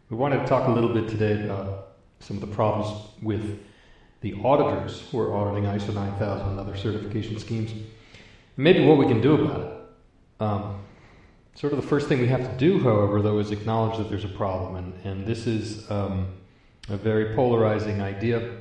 We wanted to talk a little bit today about some of the problems with the auditors who are auditing ISO 9000 and other certification schemes. Maybe what we can do about it. Sort of the first thing we have to do, however, though, is acknowledge that there's a problem. And this is a very polarizing idea.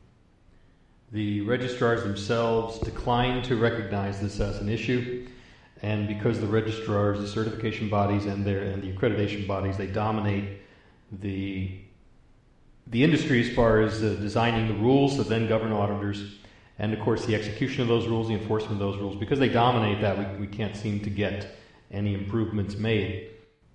The registrars themselves decline to recognize this as an issue. And because the registrars, the certification bodies, and the accreditation bodies, they dominate the industry as far as designing the rules that then govern auditors, and of course the execution of those rules, the enforcement of those rules. Because they dominate that, we can't seem to get any improvements made.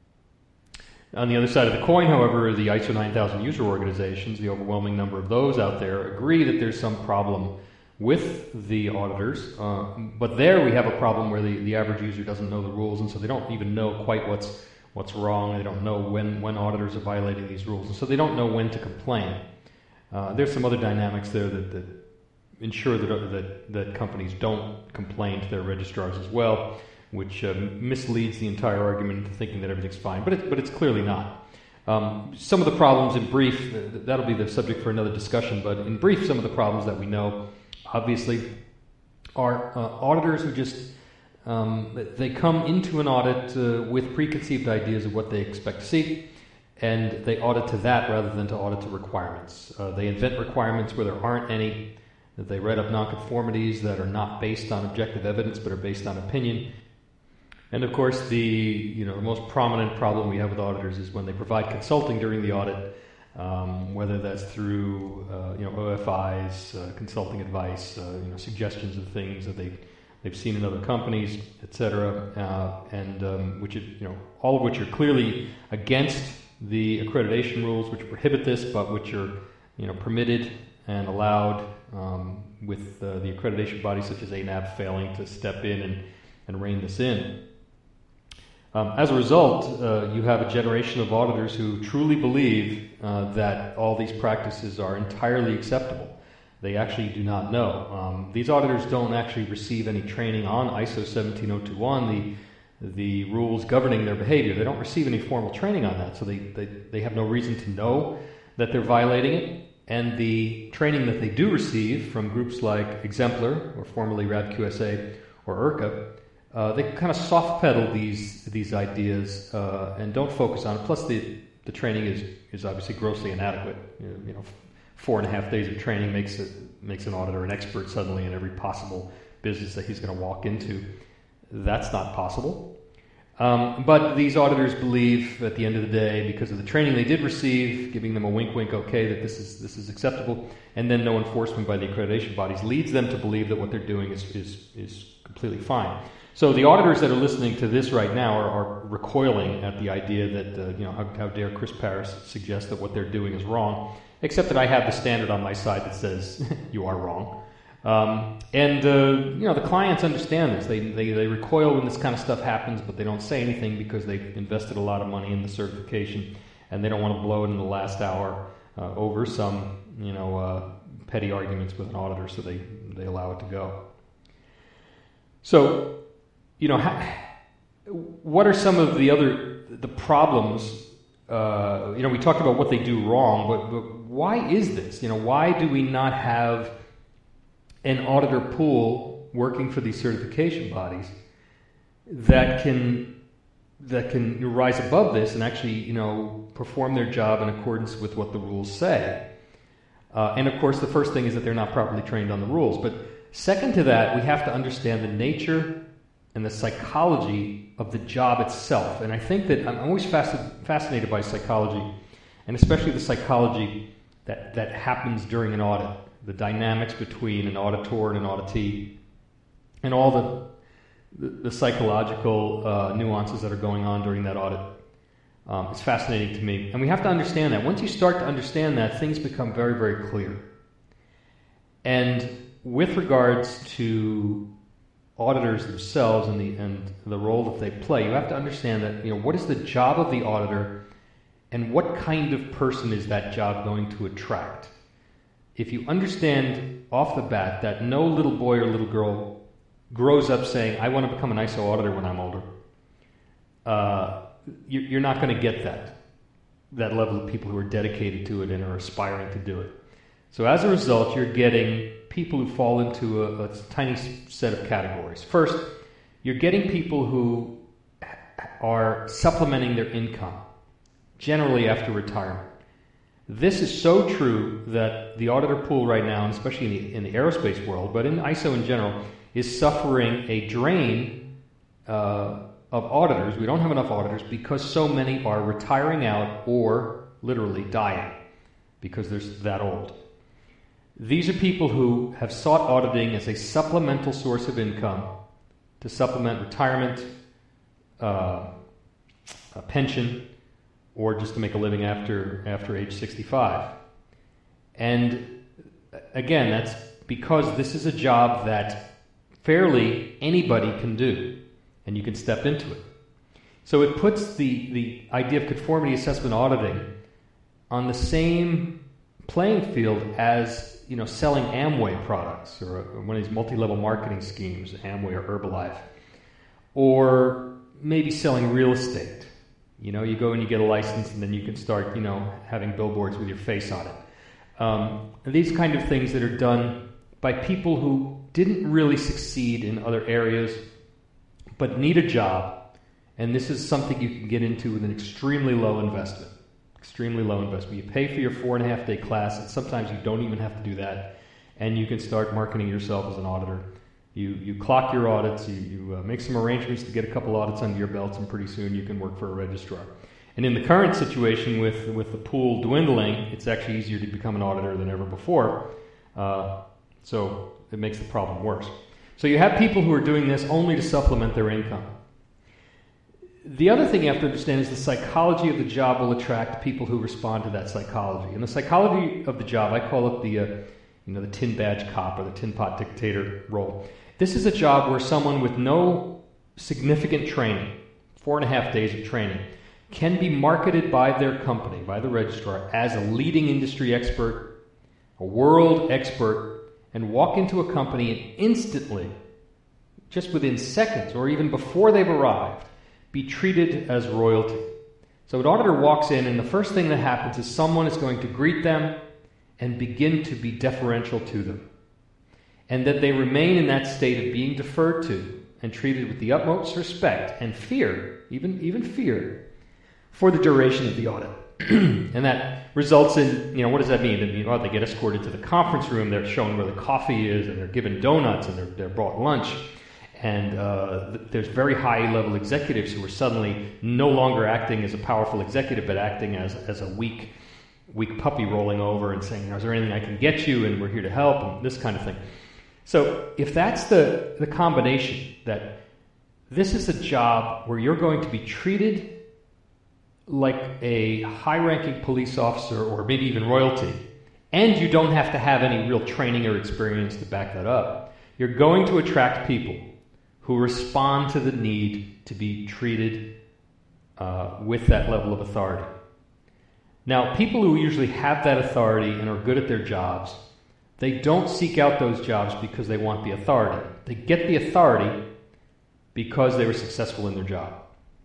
On the other side of the coin, however, the ISO 9000 user organizations, the overwhelming number of those out there, agree that there's some problem with the auditors, but there we have a problem where the average user doesn't know the rules, and so they don't even know quite what's wrong. They don't know when auditors are violating these rules, and so they don't know when to complain. There's some other dynamics there that ensure that companies don't complain to their registrars as well, which misleads the entire argument into thinking that everything's fine, but it's clearly not. Some of the problems in brief, that'll be the subject for another discussion, but in brief, some of the problems that we know, obviously, are auditors who just they come into an audit with preconceived ideas of what they expect to see, and they audit to that rather than to audit to requirements. They invent requirements where there aren't any. They write up nonconformities that are not based on objective evidence but are based on opinion. And of course, the most prominent problem we have with auditors is when they provide consulting during the audit, whether that's through OFIs, consulting advice, suggestions of things that they've seen in other companies, etc., and which all of which are clearly against the accreditation rules, which prohibit this, but which are permitted and allowed with the accreditation bodies such as ANAB failing to step in and rein this in. As a result, you have a generation of auditors who truly believe that all these practices are entirely acceptable. They actually do not know. These auditors don't actually receive any training on ISO 17021, the rules governing their behavior. They don't receive any formal training on that, so they have no reason to know that they're violating it. And the training that they do receive from groups like Exemplar, or formerly RABQSA, or IRCA, they kind of soft pedal these ideas and don't focus on it. Plus, the training is obviously grossly inadequate. 4.5 days of training makes an auditor an expert suddenly in every possible business that he's going to walk into. That's not possible. But these auditors believe, at the end of the day, because of the training they did receive, giving them a wink, okay, that this is acceptable, and then no enforcement by the accreditation bodies leads them to believe that what they're doing is completely fine. So the auditors that are listening to this right now are recoiling at the idea that how dare Chris Parris suggest that what they're doing is wrong, except that I have the standard on my side that says you are wrong. The clients understand this. They recoil when this kind of stuff happens, but they don't say anything because they've invested a lot of money in the certification, and they don't want to blow it in the last hour over some petty arguments with an auditor, so they allow it to go. So, what are some of the problems? We talked about what they do wrong, but why is this? Why do we not have an auditor pool working for these certification bodies that can rise above this and actually perform their job in accordance with what the rules say? And of course, the first thing is that they're not properly trained on the rules. But second to that, we have to understand the nature and the psychology of the job itself. And I think that I'm always fascinated by psychology, and especially the psychology that happens during an audit, the dynamics between an auditor and an auditee, and all the psychological nuances that are going on during that audit. It's fascinating to me. And we have to understand that. Once you start to understand that, things become very, very clear. And with regards to auditors themselves and the role that they play, you have to understand that what is the job of the auditor, and what kind of person is that job going to attract? If you understand off the bat that no little boy or little girl grows up saying, I want to become an ISO auditor when I'm older, you're not going to get that. that level of people who are dedicated to it and are aspiring to do it. So as a result, you're getting people who fall into a tiny set of categories. First, you're getting people who are supplementing their income, generally after retirement. This is so true that the auditor pool right now, and especially in the aerospace world, but in ISO in general, is suffering a drain of auditors. We don't have enough auditors because so many are retiring out or literally dying because they're that old. These are people who have sought auditing as a supplemental source of income to supplement retirement, a pension, or just to make a living after age 65. And again, that's because this is a job that fairly anybody can do, and you can step into it. So it puts the idea of conformity assessment auditing on the same playing field as selling Amway products or one of these multi-level marketing schemes, Amway or Herbalife, or maybe selling real estate. You go and you get a license, and then you can start, having billboards with your face on it. These kind of things that are done by people who didn't really succeed in other areas, but need a job, and this is something you can get into with an extremely low investment. Extremely low investment. You pay for your 4.5-day class, and sometimes you don't even have to do that, and you can start marketing yourself as an auditor. You clock your audits, you make some arrangements to get a couple audits under your belts, and pretty soon you can work for a registrar. And in the current situation with the pool dwindling, it's actually easier to become an auditor than ever before, so it makes the problem worse. So you have people who are doing this only to supplement their income. The other thing you have to understand is the psychology of the job will attract people who respond to that psychology. And the psychology of the job, I call it the tin badge cop or the tin pot dictator role. This is a job where someone with no significant training, 4.5 days of training, can be marketed by their company, by the registrar, as a leading industry expert, a world expert, and walk into a company and instantly, just within seconds or even before they've arrived, be treated as royalty. So an auditor walks in, and the first thing that happens is someone is going to greet them and begin to be deferential to them. And that they remain in that state of being deferred to and treated with the utmost respect and fear, even fear, for the duration of the audit. And that results in, what does that mean? They get escorted to the conference room, they're shown where the coffee is, and they're given donuts, and they're brought lunch. And there's very high-level executives who are suddenly no longer acting as a powerful executive, but acting as a weak puppy rolling over and saying, is there anything I can get you? And we're here to help, and this kind of thing. So if that's the combination, that this is a job where you're going to be treated like a high-ranking police officer or maybe even royalty, and you don't have to have any real training or experience to back that up, you're going to attract people who respond to the need to be treated with that level of authority. Now, people who usually have that authority and are good at their jobs, they don't seek out those jobs because they want the authority. They get the authority because they were successful in their job.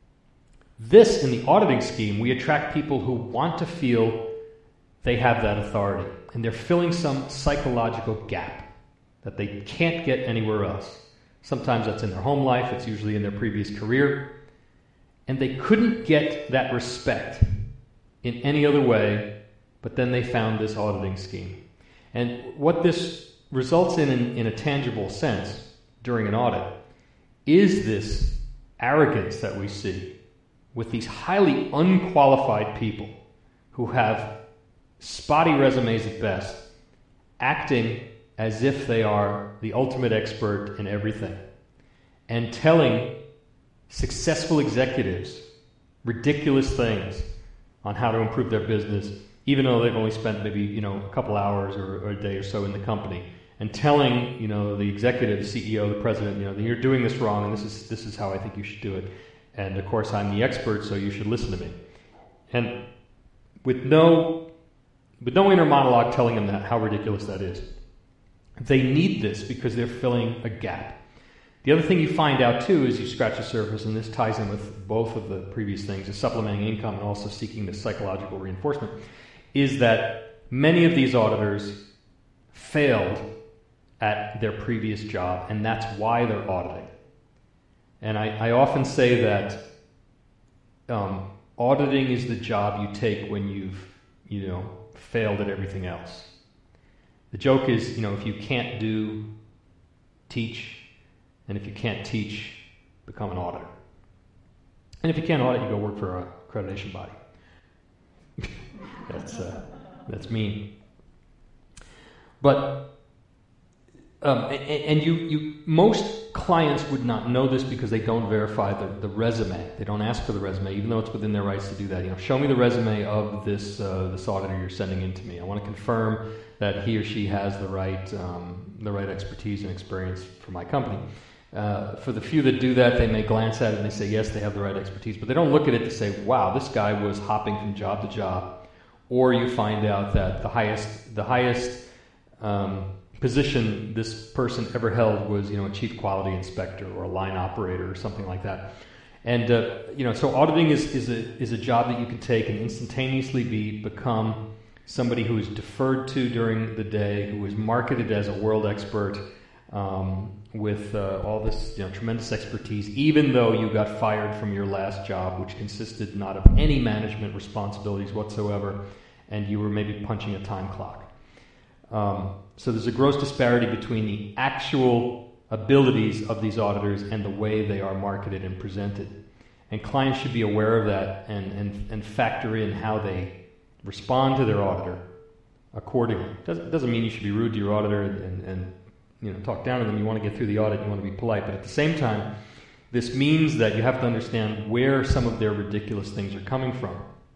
This, in the auditing scheme, we attract people who want to feel they have that authority, and they're filling some psychological gap that they can't get anywhere else. Sometimes that's in their home life, it's usually in their previous career, and they couldn't get that respect in any other way, but then they found this auditing scheme. And what this results in a tangible sense during an audit is this arrogance that we see with these highly unqualified people who have spotty resumes at best, acting as if they are the ultimate expert in everything, and telling successful executives ridiculous things on how to improve their business, even though they've only spent maybe a couple hours or a day or so in the company, and telling the executive, the CEO, the president, that you're doing this wrong, and this is how I think you should do it, and of course I'm the expert, so you should listen to me, and with no inner monologue telling them how ridiculous that is. They need this because they're filling a gap. The other thing you find out, too, as you scratch the surface, and this ties in with both of the previous things, is supplementing income and also seeking the psychological reinforcement, is that many of these auditors failed at their previous job, and that's why they're auditing. And I often say that auditing is the job you take when you've, failed at everything else. The joke is, if you can't teach, and if you can't teach, become an auditor. And if you can't audit, you go work for an accreditation body. That's mean. But most clients would not know this because they don't verify the resume. They don't ask for the resume, even though it's within their rights to do that. Show me the resume of this auditor you're sending in to me. I want to confirm that he or she has the right expertise and experience for my company. For the few that do that, they may glance at it and they say, yes, they have the right expertise, but they don't look at it to say, wow, this guy was hopping from job to job. Or you find out that the highest position this person ever held was, a chief quality inspector or a line operator or something like that. And so auditing is a job that you can take and instantaneously become somebody who is deferred to during the day, who is marketed as a world expert with all this tremendous expertise, even though you got fired from your last job, which consisted not of any management responsibilities whatsoever, and you were maybe punching a time clock. So there's a gross disparity between the actual abilities of these auditors and the way they are marketed and presented. And clients should be aware of that and factor in how they respond to their auditor accordingly. Doesn't mean you should be rude to your auditor and talk down to them. You want to get through the audit, you want to be polite. But at the same time, this means that you have to understand where some of their ridiculous things are coming from.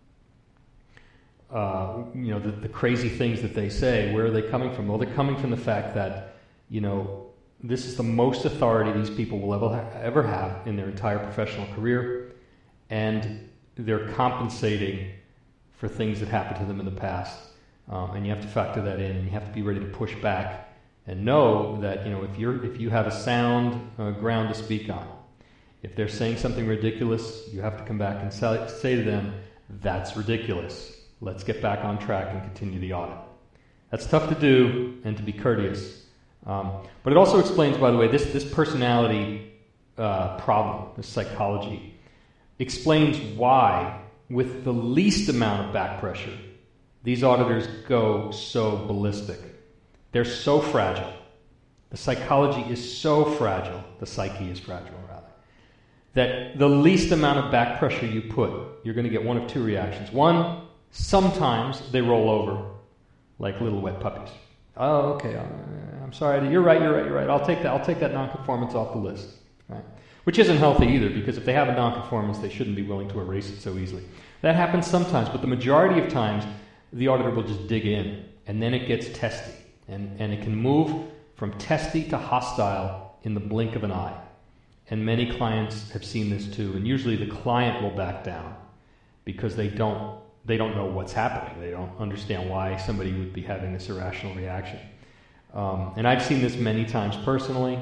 The crazy things that they say, where are they coming from? Well, they're coming from the fact that, this is the most authority these people will ever have in their entire professional career, and they're compensating for things that happened to them in the past. And you have to factor that in, and you have to be ready to push back and know that, if you have a sound ground to speak on, if they're saying something ridiculous, you have to come back and say to them, that's ridiculous. Let's get back on track and continue the audit. That's tough to do and to be courteous. But it also explains, by the way, this personality problem, this psychology, explains why, with the least amount of back pressure, these auditors go so ballistic. They're so fragile. The psychology is so fragile, the psyche is fragile, rather, that the least amount of back pressure you put, you're going to get one of two reactions. One, sometimes they roll over like little wet puppies. Oh, okay, I'm sorry. You're right. I'll take that nonconformance off the list. Right? Which isn't healthy either, because if they have a nonconformance, they shouldn't be willing to erase it so easily. That happens sometimes, but the majority of times, the auditor will just dig in, and then it gets testy. And it can move from testy to hostile in the blink of an eye. And many clients have seen this too, and usually the client will back down because they don't know what's happening. They don't understand why somebody would be having this irrational reaction. And I've seen this many times personally.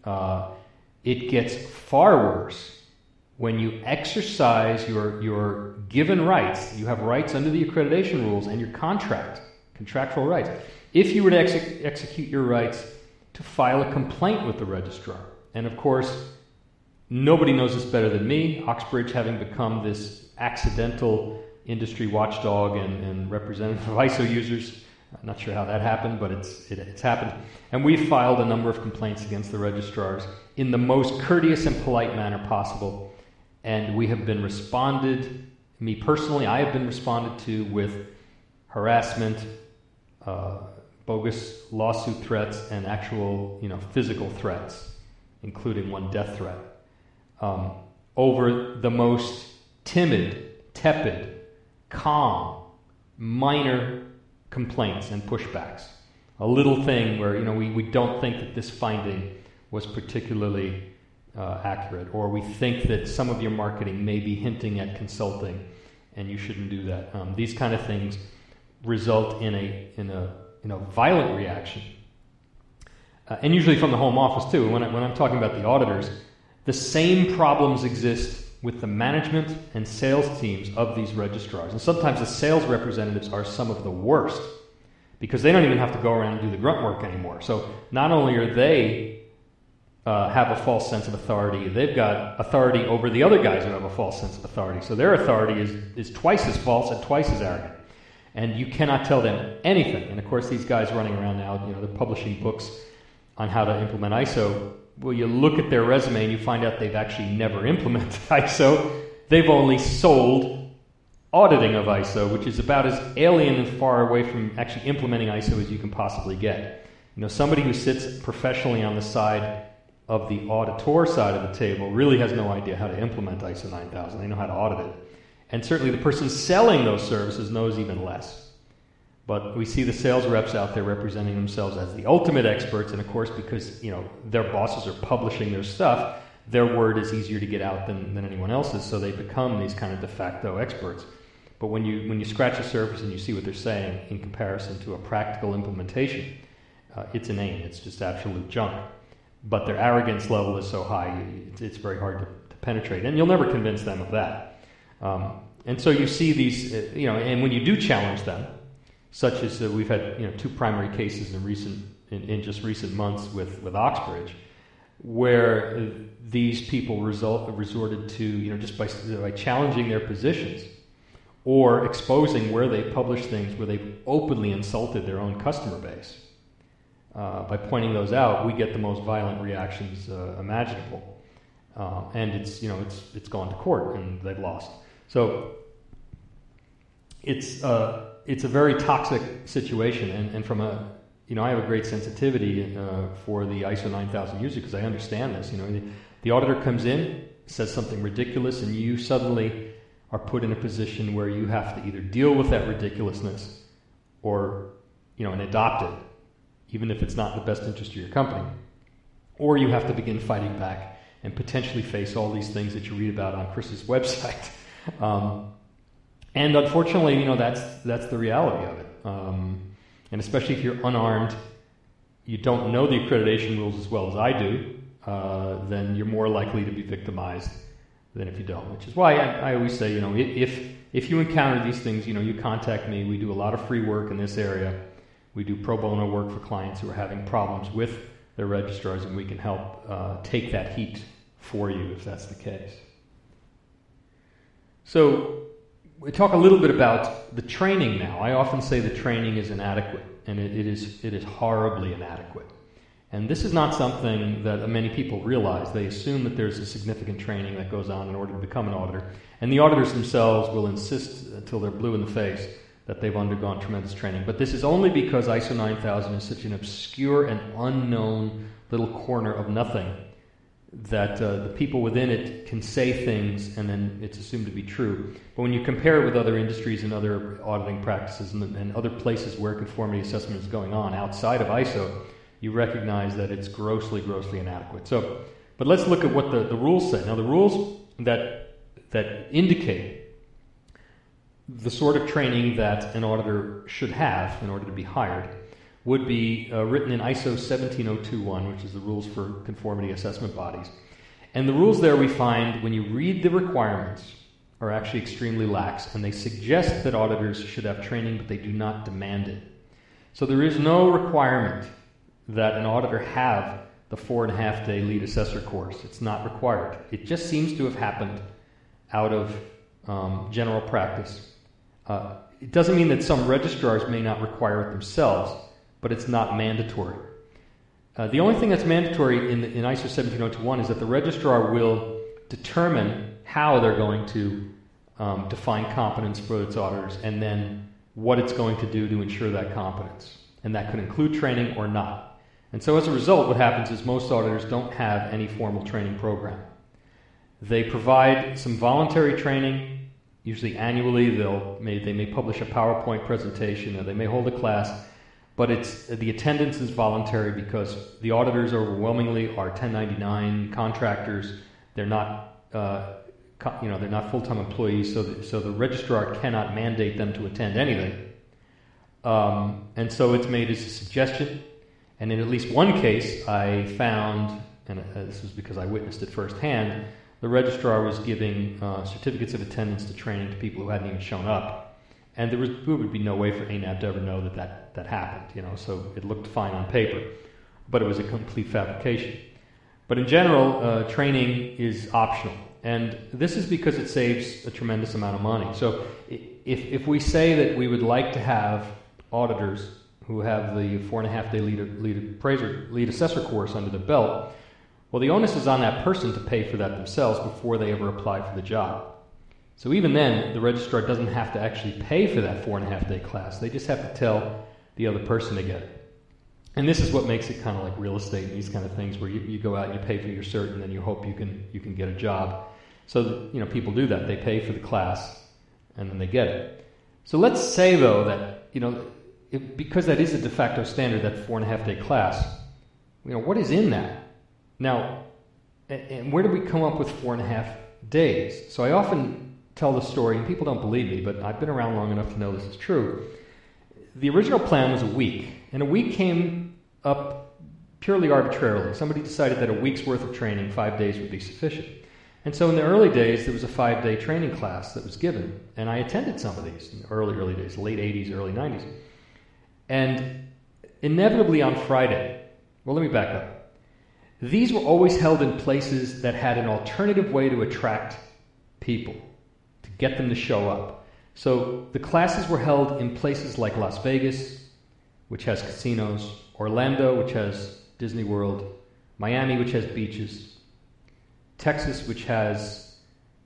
It gets far worse when you exercise your given rights. You have rights under the accreditation rules and your contractual rights. If you were to execute your rights to file a complaint with the registrar. And of course, nobody knows this better than me, Oxbridge having become this accidental industry watchdog and representative of ISO users. I'm not sure how that happened, but it's happened. And we filed a number of complaints against the registrars in the most courteous and polite manner possible. And we have been responded, me personally, I have been responded to with harassment, bogus lawsuit threats, and actual, physical threats, including one death threat, over the most timid, tepid, calm, minor complaints and pushbacks. A little thing where, we don't think that this finding was particularly accurate, or we think that some of your marketing may be hinting at consulting, and you shouldn't do that. These kind of things result in a violent reaction and usually from the home office too. When I'm talking about the auditors, the same problems exist with the management and sales teams of these registrars. And sometimes the sales representatives are some of the worst because they don't even have to go around and do the grunt work anymore. So not only are they have a false sense of authority, they've got authority over the other guys who have a false sense of authority. So their authority is twice as false and twice as arrogant. And you cannot tell them anything. And of course, these guys running around now, they're publishing books on how to implement ISO. Well, you look at their resume and you find out they've actually never implemented ISO. They've only sold auditing of ISO, which is about as alien and far away from actually implementing ISO as you can possibly get. Somebody who sits professionally on the side of the auditor side of the table really has no idea how to implement ISO 9000. They know how to audit it. And certainly the person selling those services knows even less. But we see the sales reps out there representing themselves as the ultimate experts, and of course, because their bosses are publishing their stuff, their word is easier to get out than anyone else's, so they become these kind of de facto experts. But when you scratch the surface and you see what they're saying in comparison to a practical implementation, it's inane. It's just absolute junk. But their arrogance level is so high, it's very hard to penetrate, and you'll never convince them of that. And so you see these, and when you do challenge them, such as we've had, 2 primary cases in just recent months with Oxbridge, where these people resorted to, just by challenging their positions or exposing where they publish things where they've openly insulted their own customer base. By pointing those out, we get the most violent reactions imaginable, and it's gone to court and they've lost. So it's a very toxic situation, and from I have a great sensitivity for the ISO 9000 user because I understand this. The auditor comes in, says something ridiculous, and you suddenly are put in a position where you have to either deal with that ridiculousness or and adopt it, even if it's not in the best interest of your company, or you have to begin fighting back and potentially face all these things that you read about on Chris's website. And unfortunately, that's the reality of it. And especially if you're unarmed, you don't know the accreditation rules as well as I do, then you're more likely to be victimized than if you don't. Which is why I always say, if you encounter these things, you contact me. We do a lot of free work in this area. We do pro bono work for clients who are having problems with their registrars, and we can help take that heat for you if that's the case. So we talk a little bit about the training now. I often say the training is inadequate, and it is horribly inadequate. And this is not something that many people realize. They assume that there's a significant training that goes on in order to become an auditor. And the auditors themselves will insist until they're blue in the face that they've undergone tremendous training. But this is only because ISO 9000 is such an obscure and unknown little corner of nothing that the people within it can say things and then it's assumed to be true. But when you compare it with other industries and other auditing practices and other places where conformity assessment is going on outside of ISO, you recognize that it's grossly, grossly inadequate. But let's look at what the rules say. Now, the rules that indicate the sort of training that an auditor should have in order to be hired would be written in ISO 17021, which is the rules for conformity assessment bodies. And the rules there we find, when you read the requirements, are actually extremely lax, and they suggest that auditors should have training, but they do not demand it. So there is no requirement that an auditor have the 4.5-day lead assessor course. It's not required. It just seems to have happened out of general practice. It doesn't mean that some registrars may not require it themselves, but it's not mandatory. The only thing that's mandatory in ISO 17021 is that the registrar will determine how they're going to define competence for its auditors and then what it's going to do to ensure that competence. And that could include training or not. And so as a result, what happens is most auditors don't have any formal training program. They provide some voluntary training, usually annually. They may publish a PowerPoint presentation, or they may hold a class, but the attendance is voluntary because the auditors overwhelmingly are 1099 contractors. They're not, they're not full-time employees, so the registrar cannot mandate them to attend anything. And so it's made as a suggestion. And in at least one case, I found, and this was because I witnessed it firsthand, the registrar was giving certificates of attendance to training to people who hadn't even shown up. And there would be no way for ANAB to ever know that happened, so it looked fine on paper. But it was a complete fabrication. But in general, training is optional. And this is because it saves a tremendous amount of money. So if we say that we would like to have auditors who have the 4.5-day lead assessor course under their belt, well, the onus is on that person to pay for that themselves before they ever apply for the job. So even then, the registrar doesn't have to actually pay for that 4.5-day class. They just have to tell the other person to get it. And this is what makes it kind of like real estate and these kind of things, where you go out and you pay for your cert and then you hope you can get a job. So people do that. They pay for the class and then they get it. So let's say though that because that is a de facto standard, that 4.5-day class, what is in that? Now, and where do we come up with 4.5 days? So I often tell the story, and people don't believe me, but I've been around long enough to know this is true. The original plan was a week, and a week came up purely arbitrarily. Somebody decided that a week's worth of training, 5 days, would be sufficient. And so in the early days, there was a 5-day training class that was given, and I attended some of these in the early days, late 80s, early 90s. And inevitably on Friday, well, let me back up. These were always held in places that had an alternative way to attract people, to get them to show up. So the classes were held in places like Las Vegas, which has casinos, Orlando, which has Disney World, Miami, which has beaches, Texas, which has,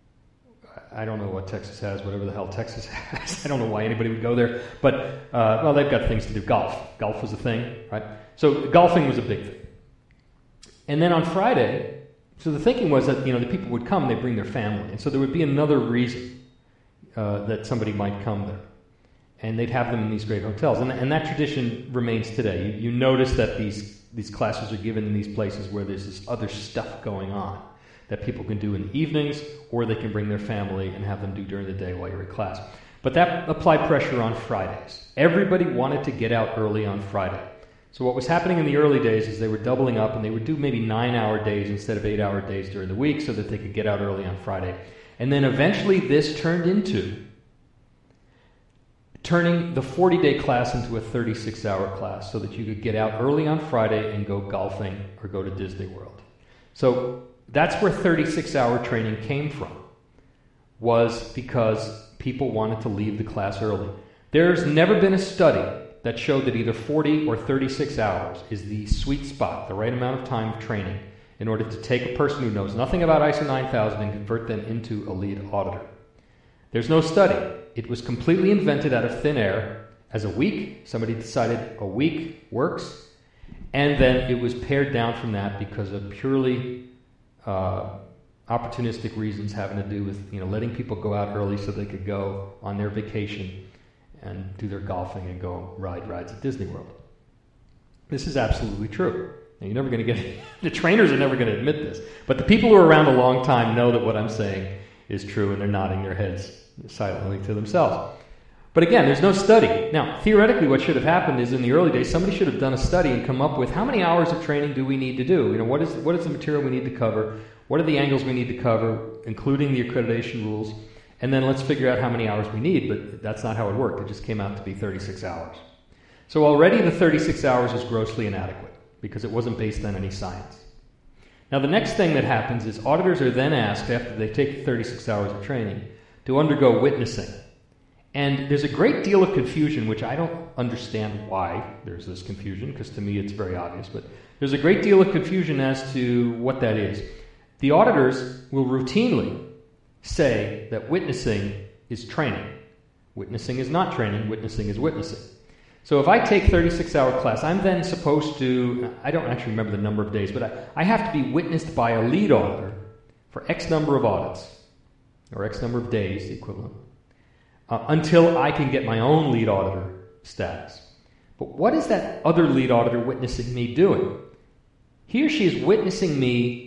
I don't know what Texas has, whatever the hell Texas has. I don't know why anybody would go there, but, they've got things to do. Golf. Golf was a thing, right? So golfing was a big thing. And then on Friday, so the thinking was that, the people would come, they'd bring their family. And so there would be another reason that somebody might come there. And they'd have them in these great hotels. And that tradition remains today. You notice that these classes are given in these places where there's this other stuff going on that people can do in the evenings, or they can bring their family and have them do during the day while you're at class. But that applied pressure on Fridays. Everybody wanted to get out early on Friday. So what was happening in the early days is they were doubling up, and they would do maybe 9-hour days instead of 8-hour days during the week so that they could get out early on Friday. And then eventually this turned into turning the 40-day class into a 36-hour class so that you could get out early on Friday and go golfing or go to Disney World. So that's where 36-hour training came from, was because people wanted to leave the class early. There's never been a study that showed that either 40 or 36 hours is the sweet spot, the right amount of time of training, in order to take a person who knows nothing about ISO 9000 and convert them into a lead auditor. There's no study. It was completely invented out of thin air as a week. Somebody decided a week works, and then it was pared down from that because of purely opportunistic reasons having to do with letting people go out early so they could go on their vacation and do their golfing and go ride rides at Disney World. This is absolutely true. Now, you're never going to get the trainers are never going to admit this, but the people who are around a long time know that what I'm saying is true, and they're nodding their heads silently to themselves. But again, there's no study. Now, theoretically, what should have happened is in the early days, somebody should have done a study and come up with how many hours of training do we need to do? What is the material we need to cover? What are the angles we need to cover, including the accreditation rules? And then let's figure out how many hours we need, but that's not how it worked. It just came out to be 36 hours. So already the 36 hours is grossly inadequate because it wasn't based on any science. Now the next thing that happens is auditors are then asked, after they take 36 hours of training, to undergo witnessing. And there's a great deal of confusion, which I don't understand why there's this confusion, because to me it's very obvious, but there's a great deal of confusion as to what that is. The auditors will routinely say that witnessing is training. Witnessing is not training, witnessing is witnessing. So if I take 36-hour class, I'm then supposed to, I don't actually remember the number of days, but I have to be witnessed by a lead auditor for X number of audits, or X number of days, the equivalent, until I can get my own lead auditor status. But what is that other lead auditor witnessing me doing? He or she is witnessing me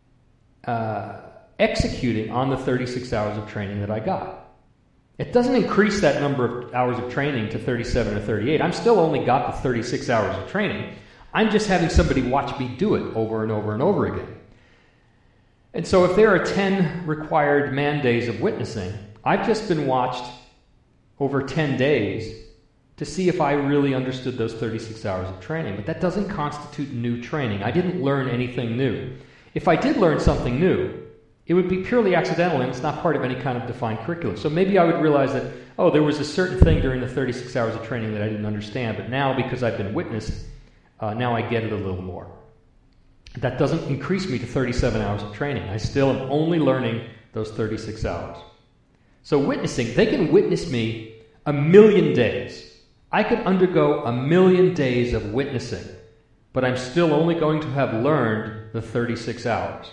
executing on the 36 hours of training that I got. It doesn't increase that number of hours of training to 37 or 38. I'm still only got the 36 hours of training. I'm just having somebody watch me do it over and over and over again. And so if there are 10 required man days of witnessing, I've just been watched over 10 days to see if I really understood those 36 hours of training. But that doesn't constitute new training. I didn't learn anything new. If I did learn something new, it would be purely accidental and it's not part of any kind of defined curriculum. So maybe I would realize that, there was a certain thing during the 36 hours of training that I didn't understand, but now because I've been witnessed, now I get it a little more. That doesn't increase me to 37 hours of training. I still am only learning those 36 hours. So witnessing, they can witness me 1,000,000 days. I could undergo 1,000,000 days of witnessing, but I'm still only going to have learned the 36 hours.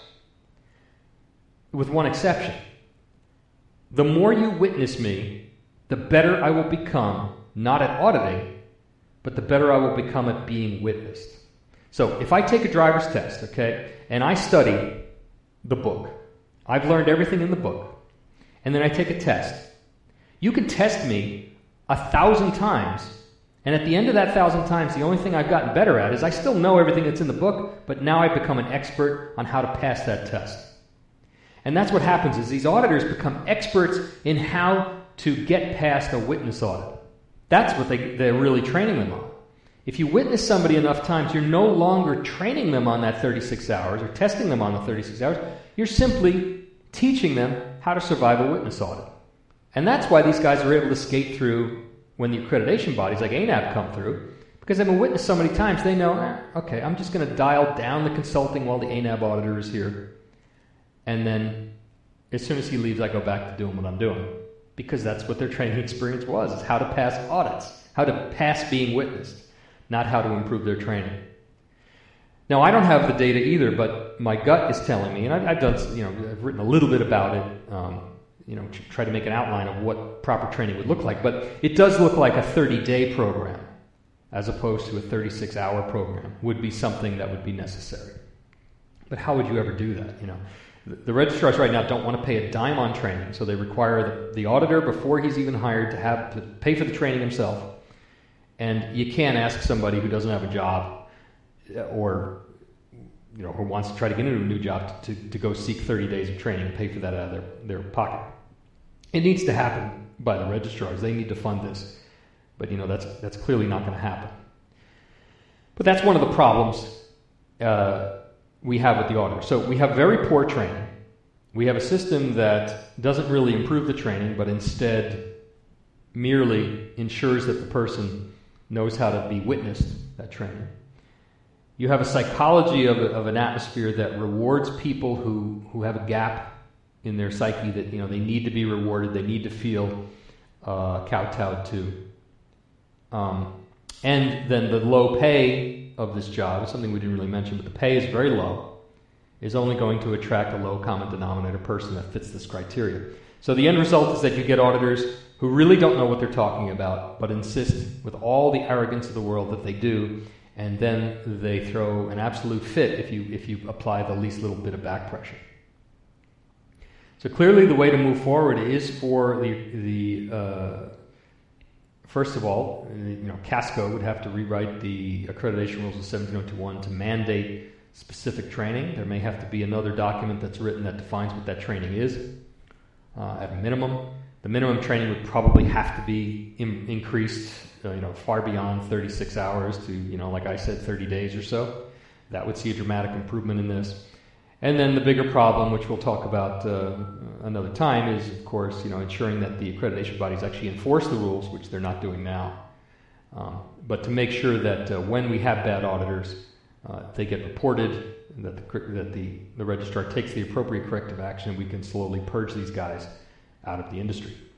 With one exception. The more you witness me, the better I will become, not at auditing, but the better I will become at being witnessed. So if I take a driver's test, and I study the book, I've learned everything in the book, and then I take a test, you can test me 1,000 times, and at the end of that 1,000 times, the only thing I've gotten better at is I still know everything that's in the book, but now I've become an expert on how to pass that test. And that's what happens is these auditors become experts in how to get past a witness audit. That's what they're really training them on. If you witness somebody enough times, you're no longer training them on that 36 hours or testing them on the 36 hours. You're simply teaching them how to survive a witness audit. And that's why these guys are able to skate through when the accreditation bodies like ANAB come through, because they've been witnessed so many times, they know, I'm just going to dial down the consulting while the ANAB auditor is here. And then as soon as he leaves, I go back to doing what I'm doing. Because that's what their training experience was, is how to pass audits, how to pass being witnessed, not how to improve their training. Now, I don't have the data either, but my gut is telling me, and I've done, I've written a little bit about it, try to make an outline of what proper training would look like, but it does look like a 30-day program, as opposed to a 36-hour program, would be something that would be necessary. But how would you ever do that, The registrars right now don't want to pay a dime on training, so they require the auditor, before he's even hired, to pay for the training himself. And you can't ask somebody who doesn't have a job or who wants to try to get into a new job to go seek 30 days of training and pay for that out of their pocket. It needs to happen by the registrars. They need to fund this. But that's clearly not going to happen. But that's one of the problems we have with the auditor. So we have very poor training. We have a system that doesn't really improve the training, but instead merely ensures that the person knows how to be witnessed, that training. You have a psychology of an atmosphere that rewards people who have a gap in their psyche that they need to be rewarded, they need to feel kowtowed to. And then the low pay of this job is something we didn't really mention, but the pay is very low, is only going to attract a low common denominator person that fits this criteria. So the end result is that you get auditors who really don't know what they're talking about, but insist with all the arrogance of the world that they do, and then they throw an absolute fit if you apply the least little bit of back pressure. So clearly the way to move forward is for the first of all, Casco would have to rewrite the accreditation rules of 17021 to mandate specific training. There may have to be another document that's written that defines what that training is at a minimum. The minimum training would probably have to be increased far beyond 36 hours to, like I said, 30 days or so. That would see a dramatic improvement in this. And then the bigger problem, which we'll talk about another time, is, of course, ensuring that the accreditation bodies actually enforce the rules, which they're not doing now. But to make sure that when we have bad auditors, they get reported, and that the registrar takes the appropriate corrective action, we can slowly purge these guys out of the industry.